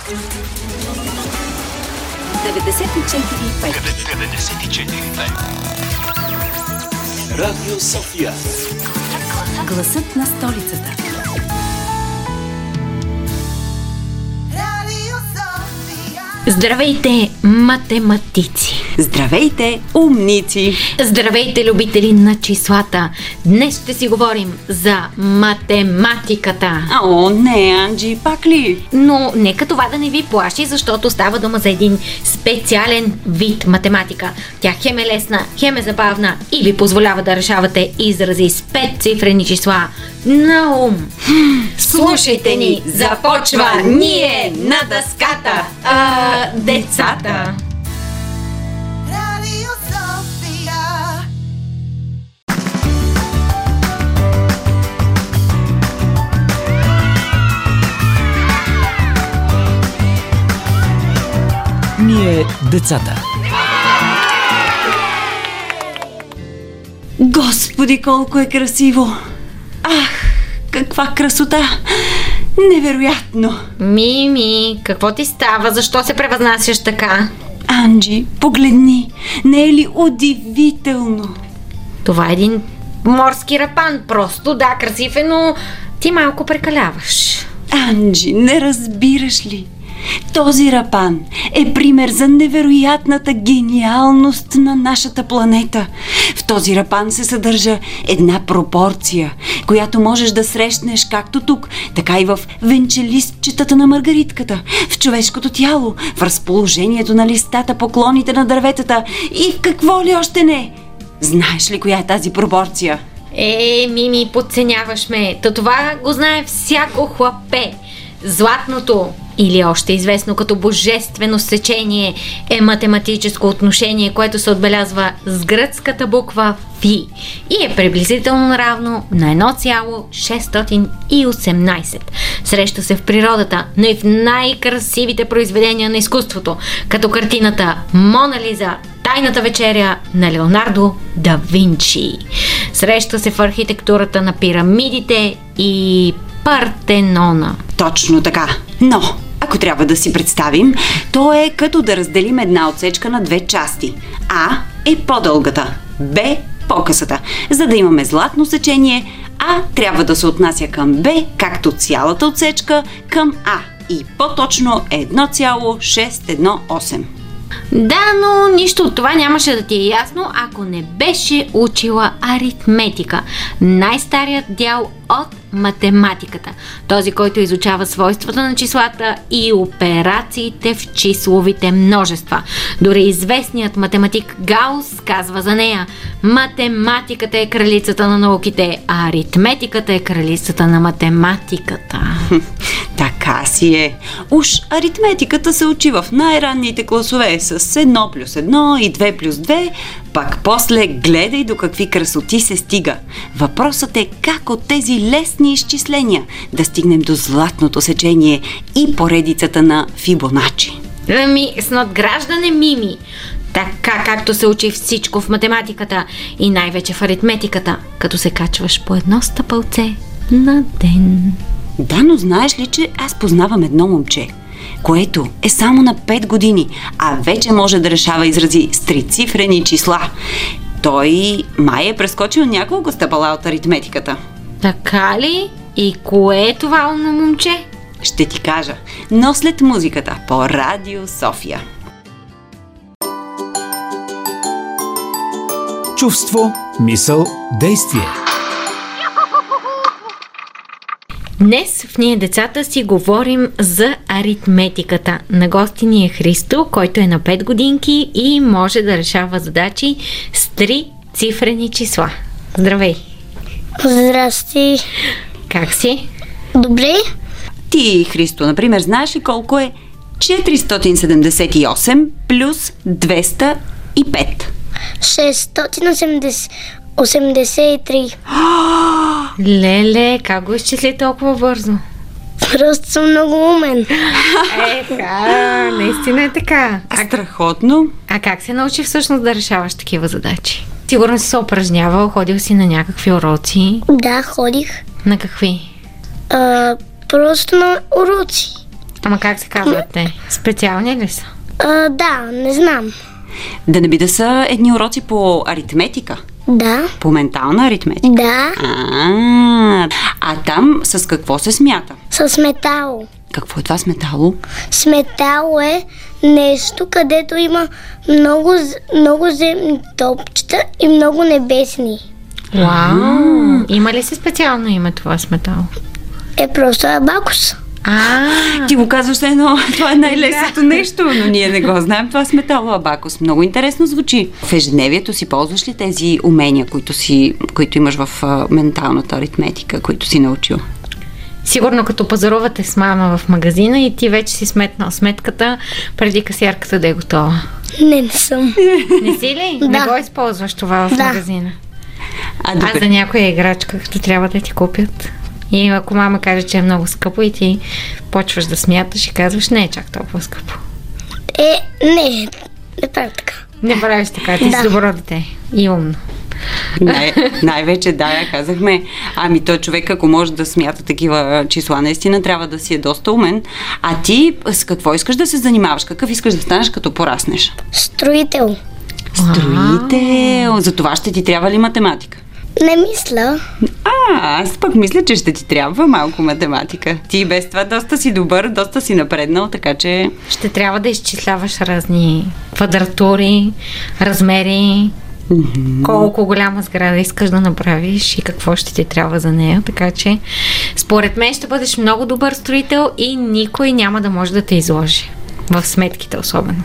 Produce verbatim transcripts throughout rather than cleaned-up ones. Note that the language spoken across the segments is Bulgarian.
деветдесет и четири и пет. деветдесет и четири и пет. Радио София. Гласът на столицата. Здравейте, математици! Здравейте, умници! Здравейте, любители на числата! Днес ще си говорим за математиката. О, не, Анджи, пак ли? Но нека това да не ви плаши, защото става дума за един специален вид математика. Тя хем е лесна, хем е забавна и ви позволява да решавате изрази с петцифрени числа на ум. Слушайте ни, започва Ние на дъската! А, децата! Радио София. Ние децата. Господи, колко е красиво! Ах, каква красота! Невероятно! Мими, какво ти става? Защо се превъзнасяш така? Анджи, погледни! Не е ли удивително? Това е един морски рапан. Просто, да, красив е, но ти малко прекаляваш. Анджи, не разбираш ли? Този рапан е пример за невероятната гениалност на нашата планета. В този рапан се съдържа една пропорция, която можеш да срещнеш както тук, така и в венчелистчетата на маргаритката, в човешкото тяло, в разположението на листата, поклоните на дърветата и в какво ли още не. Знаеш ли коя е тази пропорция? Е, Мими, подценяваш ме. То това го знае всяко хлапе. Златното, или още известно като божествено сечение, е математическо отношение, което се отбелязва с гръцката буква Фи и е приблизително равно на едно цяло шестстотин и осемнадесет. Среща се в природата, но и в най-красивите произведения на изкуството, като картината Мона Лиза, Тайната вечеря на Леонардо да Винчи. Среща се в архитектурата на пирамидите и Партенона. Точно така. Но, ако трябва да си представим, то е като да разделим една отсечка на две части. А е по-дългата, Б по-късата. За да имаме златно сечение, А трябва да се отнася към Б, както цялата отсечка към А. И по-точно едно цяло шест едно осем. Да, но нищо от това нямаше да ти е ясно, ако не беше учила аритметика, най-старият дял от математиката. Този, който изучава свойствата на числата и операциите в числовите множества. Дори известният математик Гаус казва за нея: математиката е кралицата на науките, а аритметиката е кралицата на математиката. Така си е. Уж аритметиката се учи в най-ранните класове с едно плюс едно и две плюс две, пак после гледай до какви красоти се стига. Въпросът е как от тези лесни изчисления да стигнем до златното сечение и поредицата на Фибоначи. Ами, с надграждане, Мими. Така както се учи всичко в математиката и най-вече в аритметиката, като се качваш по едно стъпълце на ден. Да, но знаеш ли, че аз познавам едно момче, което е само на пет години, а вече може да решава изрази с трицифрени числа. Той май е прескочил няколко стъпала от аритметиката. Така ли? И кое е това умно момче? Ще ти кажа, но след музиката по Радио София. Чувство, мисъл, действие. Днес в Ние децата си говорим за аритметиката. На гости ни е Христо, който е на пет годинки и може да решава задачи с три цифрени числа. Здравей! Здрасти! Как си? Добре? Ти, Христо, например, знаеш ли колко е четиристотин седемдесет и осем плюс двеста и пет? шестстотин осемдесет и три. Леле, как го изчисли толкова бързо? Просто съм много умен. Е, така, наистина е така. А, страхотно. А как се научи всъщност да решаваш такива задачи? Сигурно си се упражнявал, ходил си на някакви уроци. Да, ходих. На какви? А, просто на уроци. Ама как се казват те? Специални ли са? А, да, не знам. Да не би да са едни уроци по аритметика? Да, По ментална аритметика? да, А, а там с какво се смята? с метало. Какво е това с метало? С метало е нещо, където има много, з- много земни топчета и много небесни. Вау! Има ли се специално име това с метал? Е просто абакус. А, Ти го казваш едно, това е най-лесното нещо, но ние не го знаем. Това с метало абакус. Много интересно звучи. В ежедневието си ползваш ли тези умения, които, си, които имаш в а, менталната аритметика, които си научил? сигурно като пазарувате с мама в магазина и ти вече си сметнал сметката преди касиерката да е готова. Не, не съм. Не си ли? Да. Не го използваш това в Да. магазина. А, А добре. за някоя играчка, като трябва да ти купят. И ако мама каже, че е много скъпо и ти почваш да смяташ и казваш, не е чак толкова скъпо. Е, не, не правя така. Не правиш така, ти Да. си добро дете и умно. Най- най-вече, да, я казахме. Ами той човек, ако може да смята такива числа, наистина трябва да си е доста умен. А ти с какво искаш да се занимаваш? Какъв искаш да станеш, като пораснеш? Строител. Строител. За това ще ти трябва ли математика? Не мисля. А, аз пък мисля, че ще ти трябва малко математика. Ти без това доста си добър, доста си напреднал, така че... Ще трябва да изчисляваш разни квадратури, размери, mm-hmm. колко голяма сграда искаш да направиш и какво ще ти трябва за нея. Така че, според мен ще бъдеш много добър строител и никой няма да може да те изложи. В сметките особено.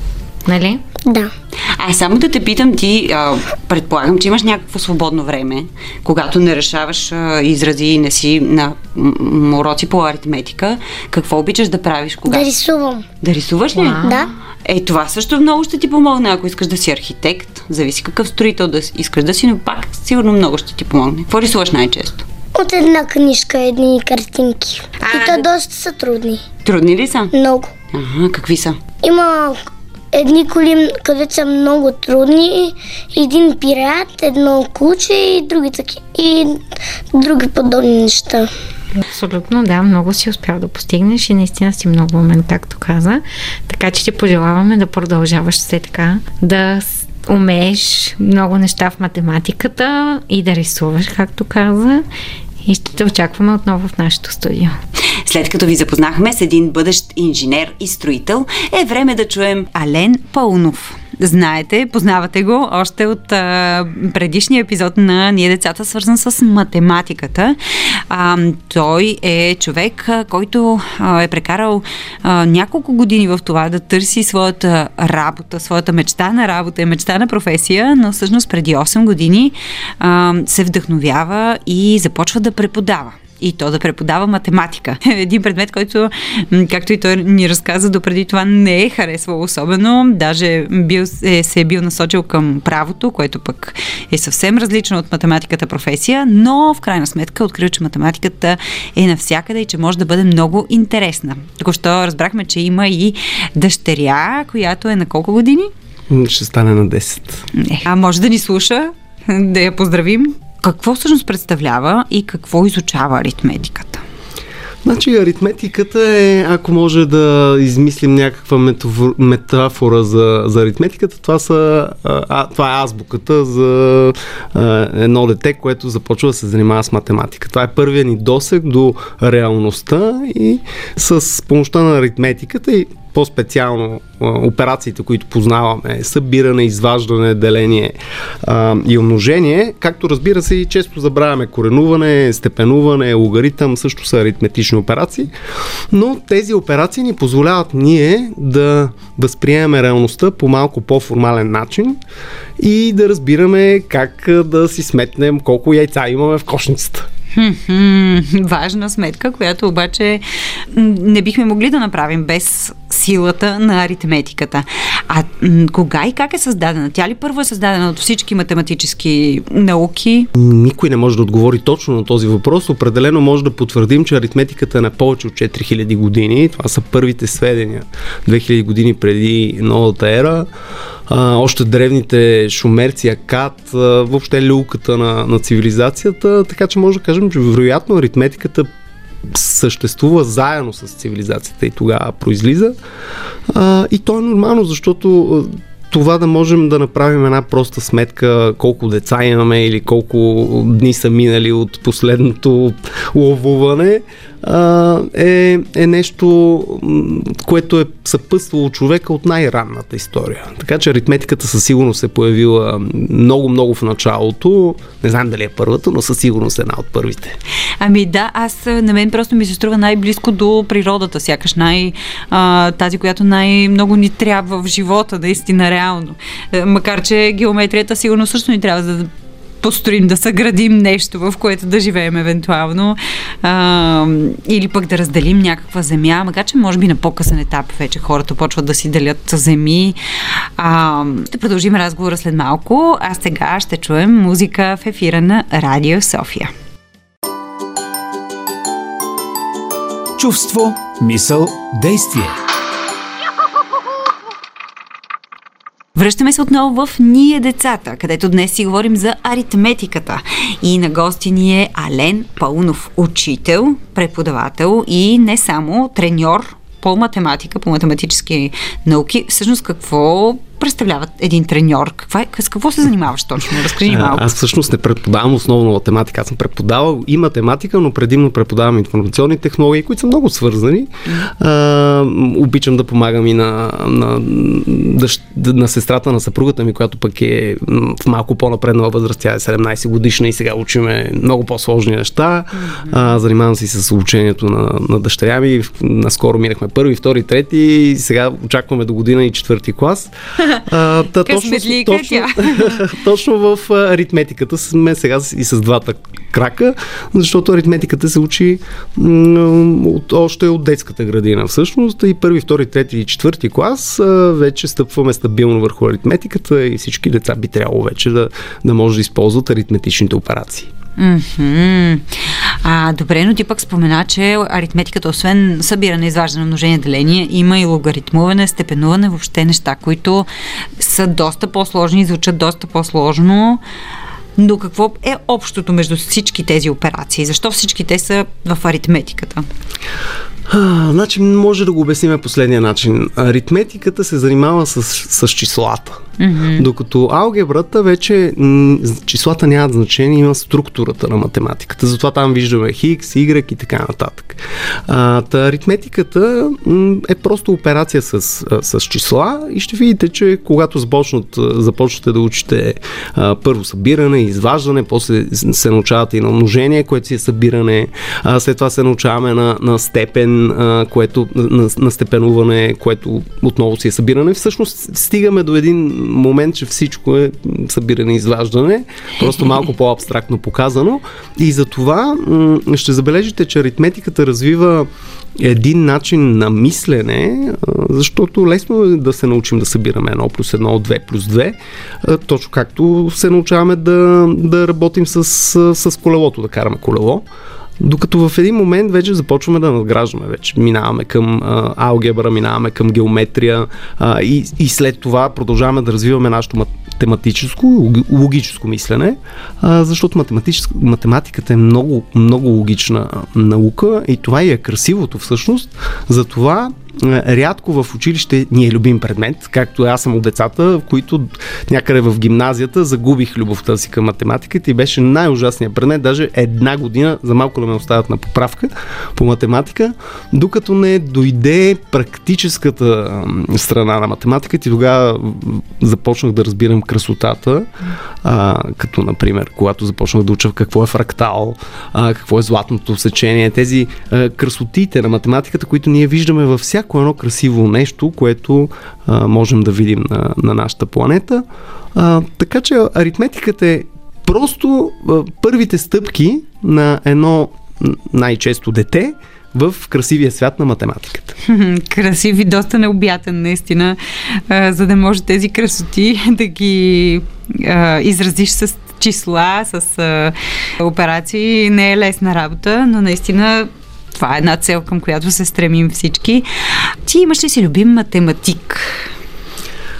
Нали? Да. А само да те питам, ти а, предполагам, че имаш някакво свободно време, когато не решаваш а, изрази и не си на м- уроци по аритметика. Какво обичаш да правиш? Кога? Да рисувам. Да рисуваш ли? Вау. Да. Е, това също много ще ти помогне, ако искаш да си архитект. Зависи какъв строител да си, искаш да си, но пак сигурно много ще ти помогне. Какво рисуваш най-често? От една книжка, едни картинки. А, И то да. доста са трудни. Трудни ли са? Много. Ага, какви са? Има едни коли, където са много трудни, един пират, едно куче и други таки, и други подобни неща. Абсолютно, да, много си успял да постигнеш и наистина си много умен, както каза. Така че ти пожелаваме да продължаваш все така, да с- умееш много неща в математиката и да рисуваш, както каза. И ще те очакваме отново в нашето студио. След като ви запознахме с един бъдещ инженер и строител, е време да чуем Ален Паунов. Знаете, познавате го още от а, предишния епизод на Ние децата, свързан с математиката. А, той е човек, а, който а, е прекарал а, няколко години в това да търси своята работа, своята мечта на работа и мечта на професия, но всъщност преди осем години а, се вдъхновява и започва да преподава. И то да преподава математика. Един предмет, който, м, както и той ни разказа, допреди това не е харесвал особено. Даже бил, е, се е бил насочил към правото, което пък е съвсем различно от математиката професия, но в крайна сметка открил, че математиката е навсякъде и че може да бъде много интересна. Току-що разбрахме, че има и дъщеря, която е на колко години? Ще стане на десет. Не. А може да ни слуша, да я поздравим. Какво всъщност представлява и какво изучава аритметиката? Значи аритметиката е, ако може да измислим някаква метафора, метафора за, за аритметиката, това, са, а, това е азбуката за а, едно дете, което започва да се занимава с математика. Това е първият ни досег до реалността и с помощта на аритметиката и по-специално а, операциите, които познаваме, събиране, изваждане, деление а, и умножение, както разбира се и често забравяме коренуване, степенуване, логаритъм, също са аритметични операции, но тези операции ни позволяват ние да възприемем реалността по малко по-формален начин и да разбираме как да си сметнем колко яйца имаме в кошницата. Хм-хм, важна сметка, която обаче не бихме могли да направим без силата на аритметиката. А м- кога и как е създадена? Тя ли първо е създадена от всички математически науки? Никой не може да отговори точно на този въпрос. Определено може да потвърдим, че аритметиката е на повече от четири хиляди години. Това са първите сведения две хиляди години преди новата ера. А, още древните шумерци, Акад, а, въобще люлката на, на цивилизацията, така че може да кажем, че вероятно аритметиката съществува заедно с цивилизацията и тогава произлиза. А, и то е нормално, защото това да можем да направим една проста сметка колко деца имаме или колко дни са минали от последното ловуване, е, е нещо, което е съпътствало човека от най-ранната история. Така че аритметиката със сигурност се появила много-много в началото. Не знам дали е първата, но със сигурност е една от първите. Ами да, аз на мен просто ми се струва най-близко до природата, сякаш най, а, тази, която най-много ни трябва в живота, наистина реално. Макар че геометрията сигурно също ни трябва да построим, да съградим нещо, в което да живеем евентуално, а, или пък да разделим някаква земя, макар че може би на по-късен етап вече хората почват да си делят земи. А, ще продължим разговора след малко, а сега ще чуем музика в ефира на Радио София. Чувство, мисъл, действие. Връщаме се отново в Ние децата, където днес си говорим за аритметиката. И на гости ни е Ален Паунов, учител, преподавател и не само треньор по математика, по математически науки. Всъщност какво представлява един треньор? Каква е, с какво се занимаваш точно? Разкажи малко. Аз всъщност не преподавам основно математика. Аз съм преподавал и математика, но предимно преподавам информационни технологии, които са много свързани. А, обичам да помагам и на, на, на, на сестрата на съпругата ми, която пък е в малко по-напреднала възраст. Тя е седемнайсет годишна и сега учиме много по-сложни неща. А, занимавам се с обучението на, на дъщеря ми. Наскоро минахме първи, втори, трети и сега очакваме до година и четвърти клас. А, та, точно, точно, точно в аритметиката сме сега и с двата крака, защото аритметиката се учи м- от, още от детската градина всъщност и първи, втори, трети и четвърти клас а, вече стъпваме стабилно върху аритметиката и всички деца би трябвало вече да, да може да използват аритметичните операции. Mm-hmm. А, добре, но ти пък спомена, че аритметиката, освен събиране, изваждане, множение, деление, има и логаритмуване, степенуване, въобще неща, които са доста по-сложни, звучат доста по-сложно. Но какво е общото между всички тези операции? Защо всички те са в аритметиката? А, значи може да го обясним последния начин. Аритметиката се занимава с, с числата. Mm-hmm. Докато алгебрата вече м- числата нямат значение, има структурата на математиката. Затова там виждаме X, Y и така нататък. А, та аритметиката м- е просто операция с, с числа и ще видите, че когато започнат, започнете да учите а, първо събиране, изваждане, после се научавате и на умножение, което си е събиране, а, след това се научаваме на, на степен, а, което, на, на степенуване, което отново си е събиране. Всъщност стигаме до един момент, че всичко е събиране и изваждане, просто малко по-абстрактно показано. И за това м- ще забележите, че аритметиката развива един начин на мислене, защото лесно е да се научим да събираме едно плюс едно, две плюс две, точно както се научаваме да, да работим с, с колелото, да караме колело. Докато в един момент вече започваме да надграждаме, вече минаваме към а, алгебра, минаваме към геометрия а, и, и след това продължаваме да развиваме нашето математическо, логическо мислене, а, защото математиката е много, много логична наука и това и е красивото всъщност. Затова рядко в училище ни е любим предмет, както аз съм от децата, в които някъде в гимназията загубих любовта си към математиката и беше най-ужасният предмет, даже една година, за малко да ме оставят на поправка по математика, докато не дойде практическата страна на математиката и тогава започнах да разбирам красотата, а, като например, когато започнах да уча какво е фрактал, а, какво е златното сечение, тези а, красотите на математиката, които ние виждаме във всяко едно красиво нещо, което а, можем да видим на, на нашата планета. А, така че аритметиката е просто а, първите стъпки на едно най-често дете в красивия свят на математиката. Красив и доста необятен, наистина, а, за да може тези красоти да ги а, изразиш с числа, с а, операции. Не е лесна работа, но наистина това е една цел, към която се стремим всички. Ти имаш ли си любим математик?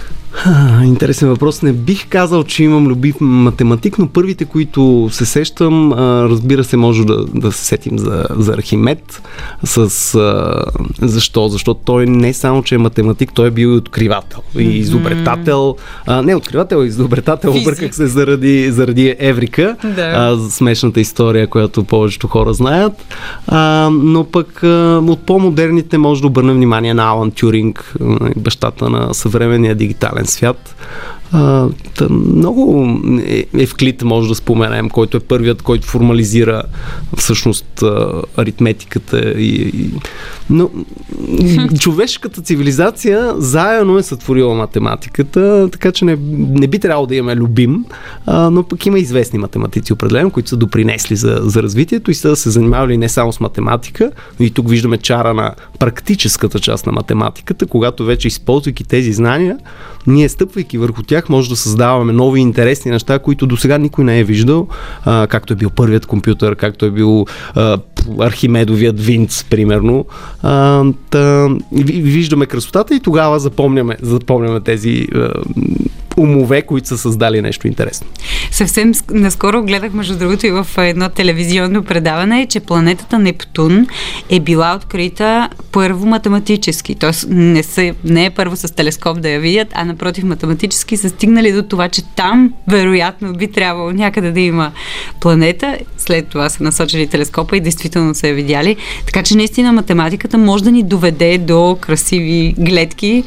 А, интересен въпрос. Не бих казал, че имам любив математик, но първите, които се сещам, а, разбира се, може да, да се сетим за, за Архимед. С, а, защо? Защото той не само, че е математик, той е бил и откривател, и изобретател. А, не откривател, и изобретател, обърках се заради, заради Еврика. Да. А, смешната история, която повечето хора знаят. А, но пък а, от по-модерните може да обърнем внимание на Алан Тюринг, бащата на съвременния дигитален свят. А, тъ, много е, Евклид може да споменем, който е първият, който формализира всъщност а, аритметиката и, и но човешката цивилизация заедно е сътворила математиката, така че не, не би трябвало да имаме любим, а, но пък има известни математици определено, които са допринесли за, за развитието и са се занимавали не само с математика, но и тук виждаме чара на практическата част на математиката, когато вече използвайки тези знания, ние стъпвайки върху тях може да създаваме нови интересни неща, които до сега никой не е виждал, а, както е бил първият компютър, както е бил а, Архимедовият винц, примерно. А, та, виждаме красотата и тогава запомняме, запомняме тези а, умове, които са създали нещо интересно. Съвсем наскоро гледах, между другото, и в едно телевизионно предаване, че планетата Нептун е била открита първо математически. Тоест не, са, не е първо с телескоп да я видят, а напротив математически са стигнали до това, че там вероятно би трябвало някъде да има планета. След това са насочили телескопа и действително са я видяли. Така че наистина математиката може да ни доведе до красиви гледки.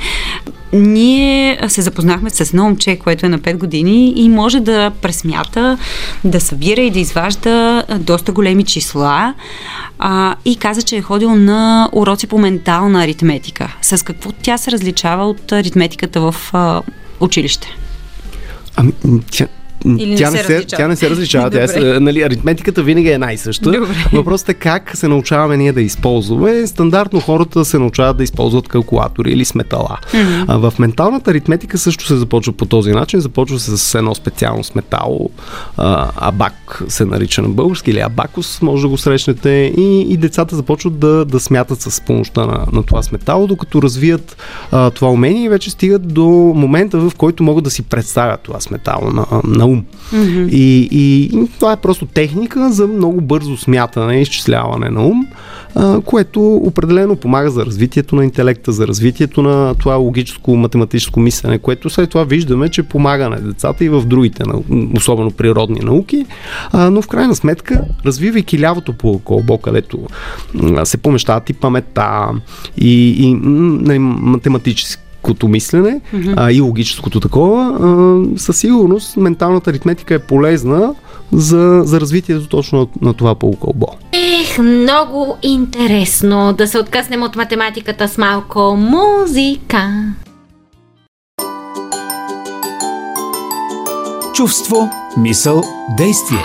Ние се запознахме с едно момче, което е на пет години и може да пресмята, да събира и да изважда доста големи числа а, и каза, че е ходил на уроци по ментална аритметика. С какво тя се различава от аритметиката в а, училище? Ами, тя... Или тя, не се, се, тя не се различава. Тя е, нали, аритметиката винаги е една и съща. Добре. Въпросът е как се научаваме ние да използваме. Стандартно хората се научават да използват калкулатори или сметала. Mm-hmm. А в менталната аритметика също се започва по този начин. Започва се с едно специално сметало. А, абак се нарича на български, или абакус, може да го срещнете. И, и децата започват да, да смятат с помощта на, на това сметало, докато развият а, това умение и вече стигат до момента, в който могат да си представят това сметало на, на ум. Mm-hmm. И, и, и това е просто техника за много бързо смятане и изчисляване на ум, а, което определено помага за развитието на интелекта, за развитието на това логическо математическо мислене, което след това виждаме, че помага на децата и в другите, особено природни науки, а, но в крайна сметка, развивайки лявото полукълбо, където а, се помещават и паметта, и, и м- математически като мислене, mm-hmm. а, и логическото такова, а, със сигурност менталната аритметика е полезна за, за развитието точно на, на това полукълбо. Ех, много интересно да се откъснем от математиката с малко музика. Чувство, мисъл, действие.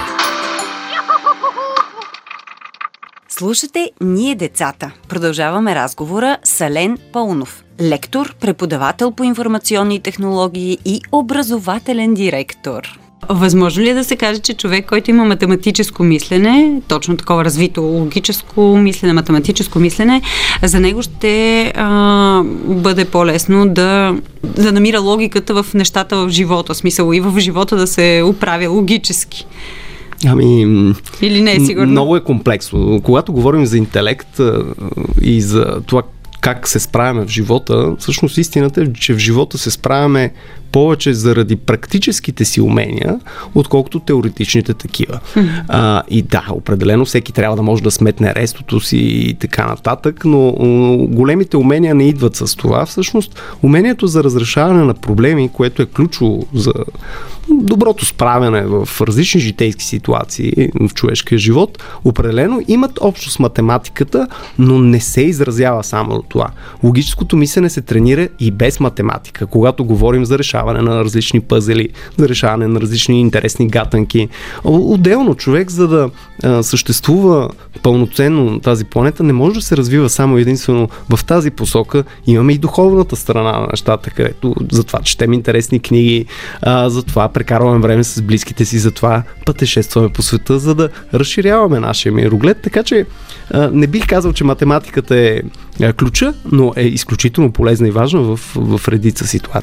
Слушате Ние децата. Продължаваме разговора с Ален Паунов. Лектор, преподавател по информационни технологии и образователен директор. Възможно ли е да се каже, че човек, който има математическо мислене, точно такова развито логическо мислене, математическо мислене, за него ще а, бъде по-лесно да, да намира логиката в нещата в живота, смисъл и в живота да се оправя логически? Ами, или не е сигурно? Много е комплексно. Когато говорим за интелект и за това как се справяме в живота, всъщност истината е, че в живота се справяме повече заради практическите си умения, отколкото теоретичните такива. Mm-hmm. А, и да, определено всеки трябва да може да сметне рестото си и така нататък, но големите умения не идват с това. Всъщност, умението за разрешаване на проблеми, което е ключово за доброто справяне в различни житейски ситуации в човешкия живот, определено имат общо с математиката, но не се изразява само от това. Логическото мислене се тренира и без математика, когато говорим за решаване на различни пъзели, за решаване на различни интересни гатанки. Отделно човек, за да а, съществува пълноценно на тази планета, не може да се развива само единствено в тази посока. Имаме и духовната страна на нещата, където затова четем интересни книги, а, затова прекарваме време с близките си, затова пътешестваме по света, за да разширяваме нашия мироглед. Така че а, не бих казал, че математиката е а, ключа, но е изключително полезна и важна в, в редица ситуации.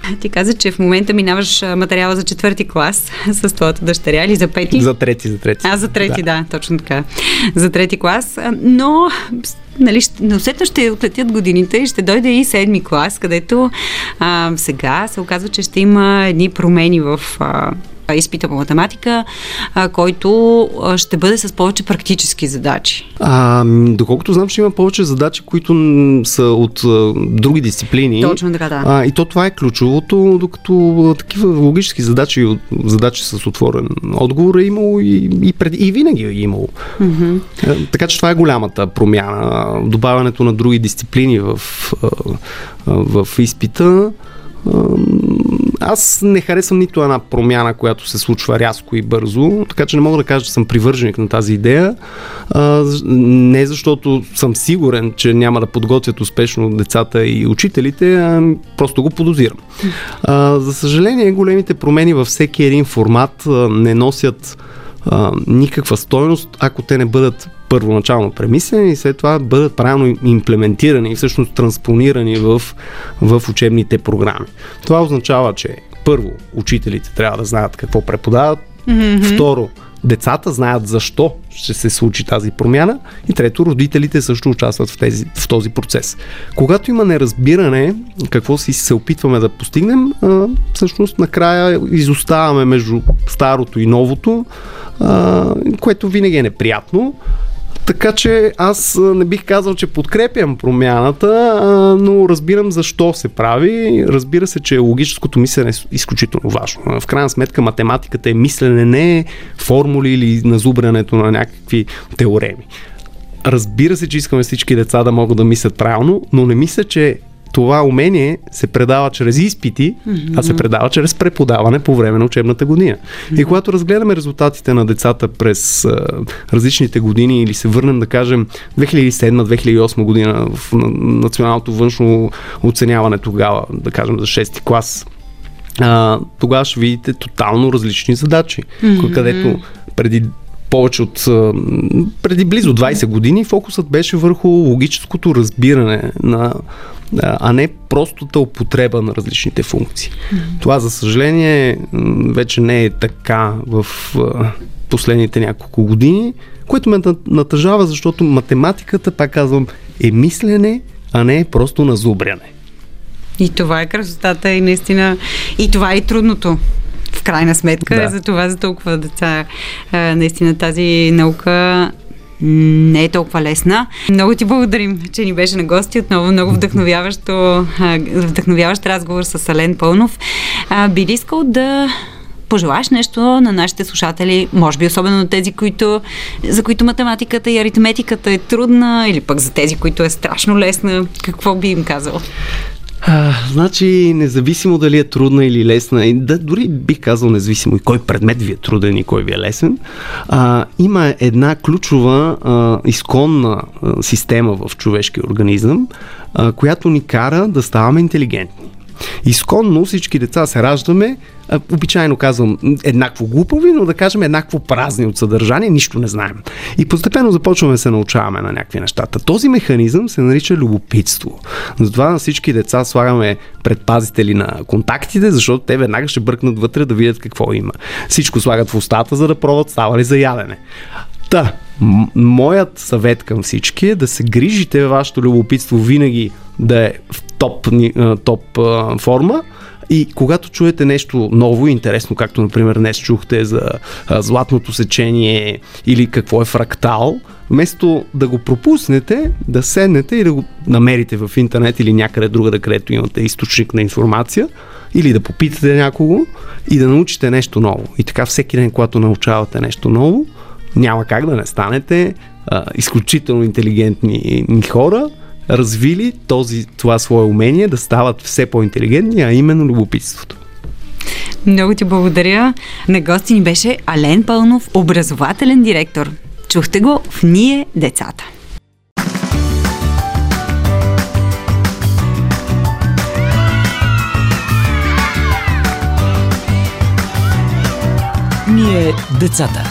Ти каза, че в момента минаваш материала за четвърти клас с твоята дъщеря или за пети? За трети, за трети. А, за трети, да, да точно така. За трети клас. Но, нали, неусетно ще отлетят годините и ще дойде и седми клас, където а, сега се оказва, че ще има едни промени в а, изпита по математика, а, който а, ще бъде с повече практически задачи. А, доколкото знам, ще има повече задачи, които м- са от а, други дисциплини. Точно така, да. А, и то това е ключовото, докато а, такива логически задачи, задачи с отворен отговор е имало и, и, преди, и винаги е имало. Mm-hmm. А, така че това е голямата промяна. Добавянето на други дисциплини в, а, в изпита. Аз не харесвам нито една промяна, която се случва рязко и бързо, така че не мога да кажа, че съм привърженик на тази идея. А, не защото съм сигурен, че няма да подготвят успешно децата и учителите, а просто го подозирам. А, за съжаление, големите промени във всеки един формат а, не носят а, никаква стойност, ако те не бъдат първоначално премислени и след това бъдат правилно имплементирани и всъщност транспонирани в, в учебните програми. Това означава, че първо, учителите трябва да знаят какво преподават, mm-hmm. второ, децата знаят защо ще се случи тази промяна и трето, родителите също участват в, тези, в този процес. Когато има неразбиране какво си се опитваме да постигнем, а, всъщност накрая изоставаме между старото и новото, а, което винаги е неприятно. Така че аз не бих казал, че подкрепям промяната, но разбирам защо се прави. Разбира се, че логическото мислене е изключително важно. В крайна сметка математиката е мислене, не е формули или назубрянето на някакви теореми. Разбира се, че искаме всички деца да могат да мислят правилно, но не мисля, че това умение се предава чрез изпити, mm-hmm. а се предава чрез преподаване по време на учебната година. Mm-hmm. И когато разгледаме резултатите на децата през а, различните години или се върнем, да кажем, две хиляди и седма - две хиляди и осма година в националното външно оценяване тогава, да кажем за шести клас, а, тогава ще видите тотално различни задачи, mm-hmm. където преди повече от преди близо двайсет години фокусът беше върху логическото разбиране на, а не простата употреба на различните функции. Mm-hmm. Това, за съжаление, вече не е така в последните няколко години, което ме натъжава, защото математиката, пак казвам, е мислене, а не е просто назубряне. И това е красотата и наистина, и това е и трудното. В крайна сметка, да. За това за толкова деца а, наистина тази наука не е толкова лесна. Много ти благодарим, че ни беше на гости. Отново много вдъхновяващо, а, вдъхновяващ разговор с Ален Пълнов. А, би ли искал да пожелаеш нещо на нашите слушатели, може би особено на тези, които, за които математиката и аритметиката е трудна, или пък за тези, които е страшно лесна? Какво би им казал? А, значи, независимо дали е трудна или лесна, и да, дори бих казал независимо и кой предмет ви е труден и кой ви е лесен, а, има една ключова а, изконна а, система в човешкия организъм, а, която ни кара да ставаме интелигентни. Изконно всички деца се раждаме, обичайно казвам еднакво глупави, но да кажем еднакво празни от съдържание, нищо не знаем. И постепенно започваме да се научаваме на някакви нещата. Този механизъм се нарича любопитство. Затова на всички деца слагаме предпазители на контактите, защото те веднага ще бръкнат вътре да видят какво има. Всичко слагат в устата, за да пробват става ли за ядене. Та, м- моят съвет към всички е да се грижите вашето любопитство винаги да е в топ, топ а, форма, и когато чуете нещо ново и интересно, както например днес чухте за а, златното сечение или какво е фрактал, вместо да го пропуснете, да седнете и да го намерите в интернет или някъде другаде, където имате източник на информация, или да попитате някого и да научите нещо ново. И така всеки ден, когато научавате нещо ново, няма как да не станете а, изключително интелигентни хора, развили този, това свое умение да стават все по-интелигентни, а именно любопитството. Много ти благодаря. На гости ни беше Ален Пълнов, образователен директор. Чухте го в Ние децата. Ние децата.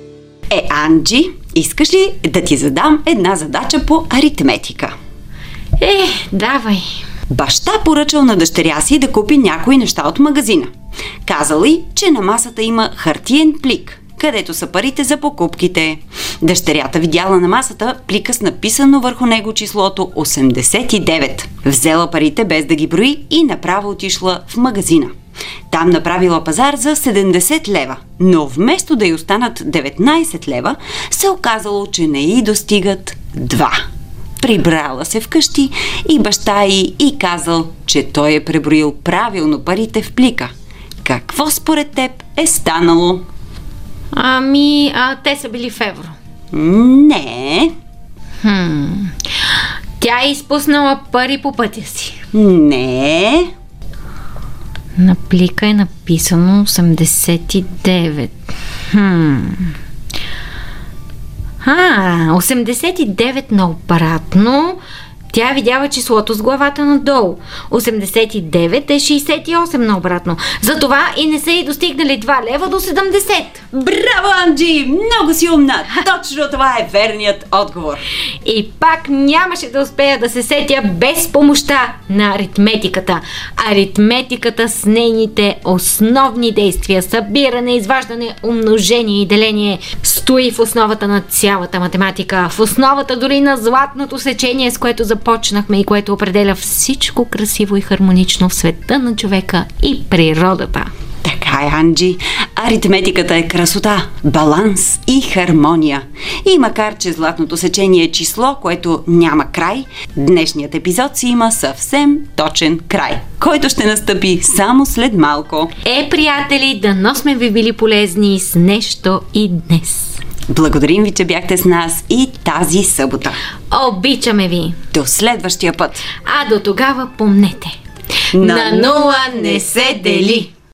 Е, Анджи, искаш ли да ти задам една задача по аритметика? Е, давай. Баща поръчал на дъщеря си да купи някои неща от магазина. Казал й, че на масата има хартиен плик, където са парите за покупките. Дъщерята видяла на масата плика с написано върху него числото осемдесет и девет. Взела парите без да ги брои и направо отишла в магазина. Там направила пазар за седемдесет лева, но вместо да й останат деветнайсет лева, се оказало, че не й достигат два. Прибрала се вкъщи и баща й и казал, че той е преброил правилно парите в плика. Какво според теб е станало? Ами, а, те са били в евро. Не. Хм. Тя е изпуснала пари по пътя си. Не. На плика е написано осемдесет и девет. Хм. А, осемдесет и девет наобратно. Тя видяла числото с главата надолу. осемдесет и девет е шейсет и осем наобратно. Затова и не са й достигнали два лева до седемдесет. Браво, Анджи! Много си умна! Точно това е верният отговор. И пак нямаше да успея да се сетя без помощта на аритметиката. Аритметиката с нейните основни действия, събиране, изваждане, умножение и деление, стои в основата на цялата математика, в основата дори на златното сечение, с което започнахме и което определя всичко красиво и хармонично в света на човека и природата. Така е, Анджи. Аритметиката е красота, баланс и хармония. И макар че златното сечение е число, което няма край, днешният епизод си има съвсем точен край, който ще настъпи само след малко. Е, приятели, дано сме ви били полезни с нещо и днес. Благодарим ви, че бяхте с нас и тази събота. Обичаме ви! До следващия път! А до тогава помнете: на нула не се дели!